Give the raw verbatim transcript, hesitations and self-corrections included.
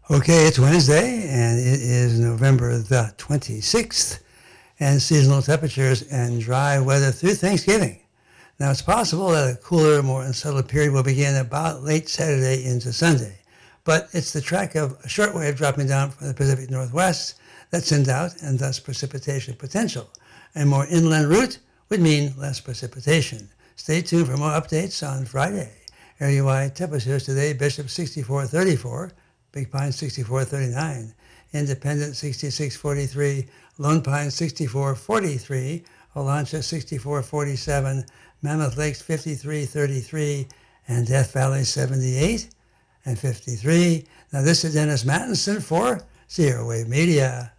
Okay, it's Wednesday, and it is November the twenty-sixth, and seasonal temperatures and dry weather through Thanksgiving. Now, it's possible that a cooler, more unsettled period will begin about late Saturday into Sunday, but it's the track of a short wave dropping down from the Pacific Northwest that's in doubt, and thus precipitation potential. A more inland route would mean less precipitation. Stay tuned for more updates on Friday. Area-wide temperatures today: Bishop sixty-four thirty-four, Big Pine sixty-four thirty-nine, Independent sixty-six forty-three, Lone Pine sixty-four forty-three, Olancha sixty-four forty-seven, Mammoth Lakes fifty-three thirty-three, and Death Valley seventy-eight and fifty-three. Now this is Dennis Mattinson for Zero Wave Media.